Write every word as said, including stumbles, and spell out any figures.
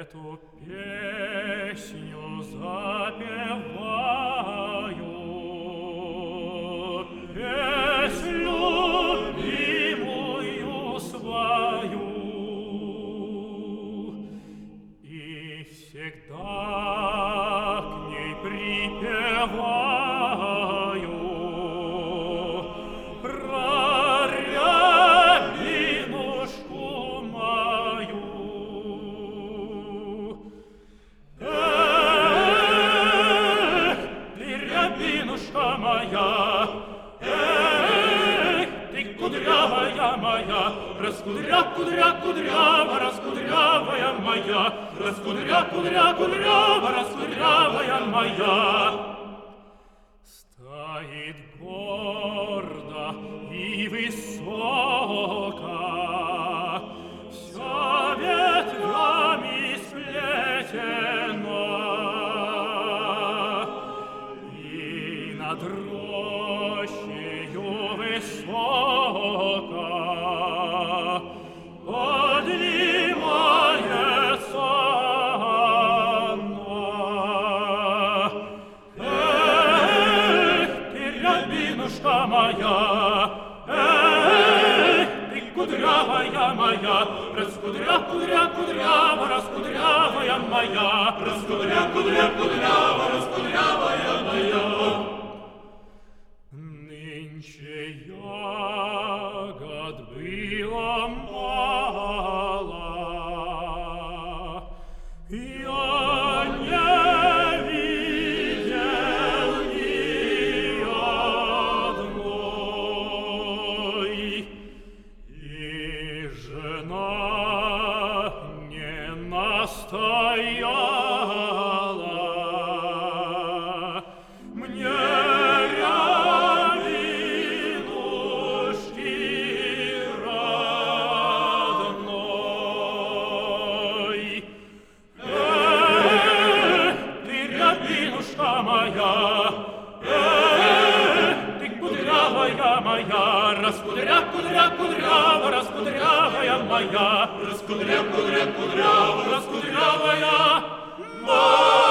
Эту песню запеваю, песню любимую свою, и всегда к ней припеваю про рябинушку мою. Рябинушка моя, эй, ты кудрявая моя, раскудря, кудря, кудрява, раскудрявая моя, раскудря, кудря, кудрява, раскудрявая моя. Стоит гордо и высоко, вся ветвями сплетена, над рощею высоко поднимается она. Эх, ты, рябинушка моя, эх, ты кудрявая моя, раскудря, кудря, кудрява, раскудрявая моя, раскудря, кудря, кудрява, раскудрявая моя. Нынче ягод было мало, я не видел ни одной, и жена не настояла мне моя, эх, ты кудрявая моя, раскудря, кудря, кудрява, раскудрявая моя, раскудря, кудря, кудрява, раскудрявая моя.